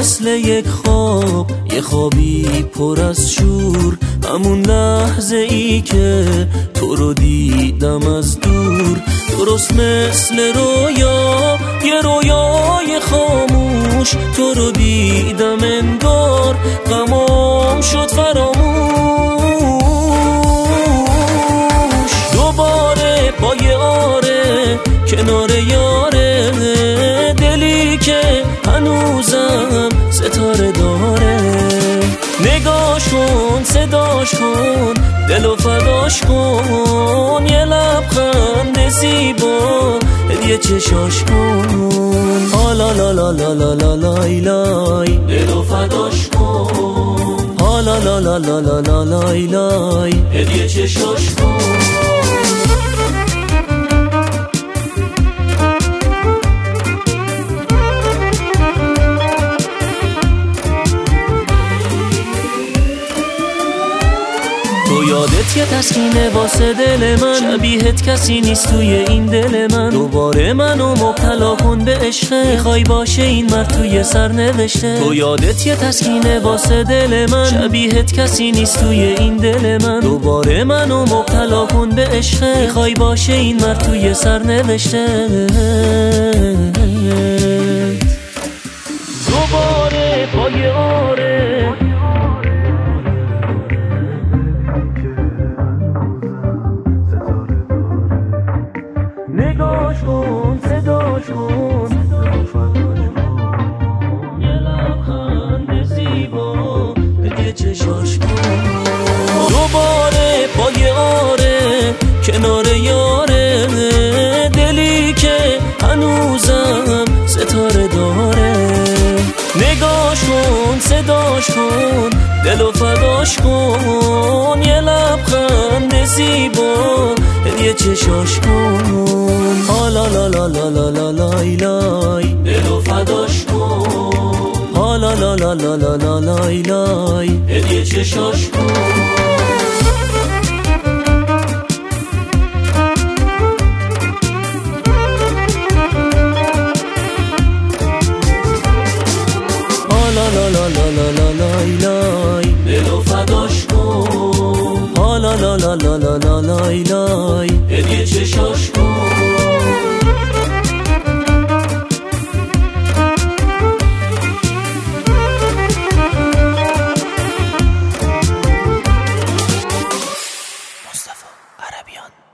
مثل یک خواب، یه خوابی پر از شور، همون لحظه ای که تو رو دیدم از دور. درست مثل رویا، یه رویای خاموش، تو رو دیدم انگار غمام شد فراموش. دوباره با یه آره کنار یاره، دلی که هنوزم ستاره داره. نگاش کن، صداش کن، دلو فداش کن، یه لبخند زیبا هدیه چشاش کن. حالا لا لا لا لا لا لای لای، دلو فداش کن. حالا لا لا لا لا لا لای لای، هدیه چشاش کن. تو یادت یه تسکینه واسه دل من، شبیهت کسی نیست توی این دل من. دوباره منو مبتلا کن به عشق، میخوای باشه این مرد توی سر نوشته. تو یادت یه تسکینه واسه دل من، شبیهت کسی نیست توی این دل من. دوباره منو مبتلا کن به عشق، میخوای باشه این مرد توی سر نوشته. دوباره با یه آره نگاش کن، صداش کن، یه لبخند زیبا هدیه چشاش کن. دوباره با یه آره کنار یاره، دلی که هنوزم ستاره داره. نگاش کن، صداش کن، دلو فداش کن، یه لبخند زیبا هدیه چشاش کن. حالا لا لا لا لا لا لای لای، دلو فداش کن. حالا لا لا لا لا لا لای لای، هدیه چشاش کن. لا لا لا لا لا لا لای لای، دلو فداش کن. حالا لا لا لا لا لا لای لای، هدیه چشاش کن. مصطفی عربیان.